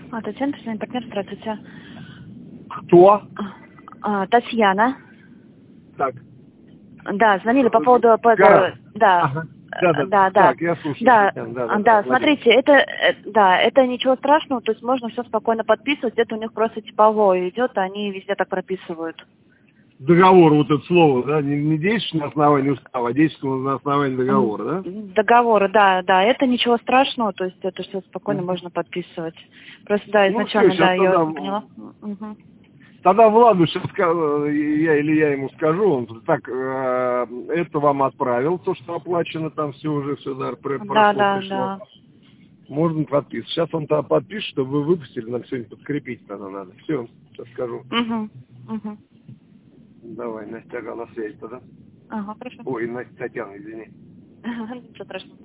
Татьяна, персональный партнер, здравствуйте. Кто? Татьяна. Так. Да, звонили по поводу... Ага. Да. Так, я слушаю. Да, смотрите, это ничего страшного, то есть можно все спокойно подписывать, это у них просто типовое идет, они везде так прописывают. Договор, вот это слово, да, не действует на основании устава, а действует на основании договора, да? Договоры, да, это ничего страшного, то есть это все спокойно можно подписывать. Просто, да, изначально, все, я тогда, не поняла. Тогда Владу сейчас я ему скажу, он так, это вам отправил, то, что оплачено, там все уже, все, да, пришло. Можно подписывать. Сейчас он тогда подпишет, чтобы вы выпустили, нам сегодня подкрепить тогда надо. Все, сейчас скажу. Давай, Настя, на связи тогда. Хорошо. Ой, Настя, Татьяна, извини. Ничего страшного.